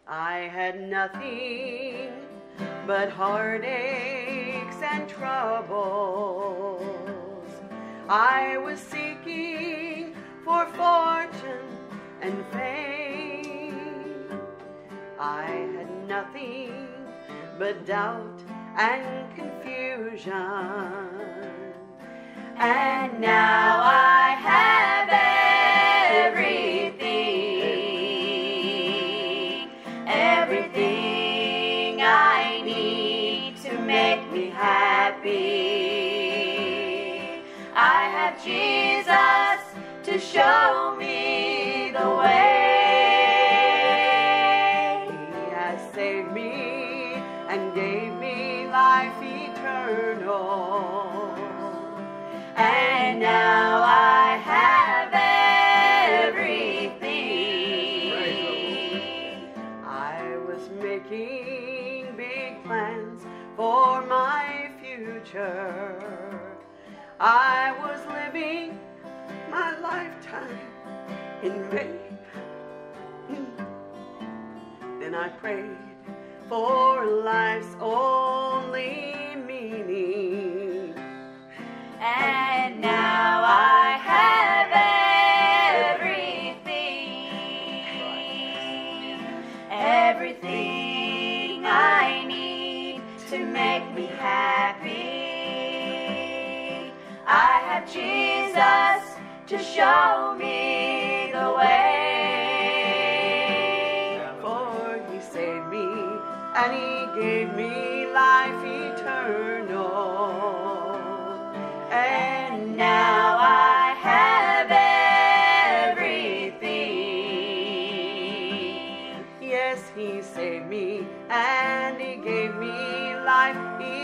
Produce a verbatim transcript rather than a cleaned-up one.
I had nothing but heartaches and troubles. I was seeking for fortune and fame. I had nothing but doubt and confusion. And now I have everything, everything I need to make me happy. I have Jesus to show me the way. He has saved me and gave me life eternal. And now I have everything. I was making big plans for my future. I was living my lifetime in vain. Then I prayed for life's only meaning. And now I have everything, everything I need to make me happy. I have Jesus to show me the way. For he saved me and he gave me life eternal. And now I have everything. Yes, he saved me and he gave me life eternal.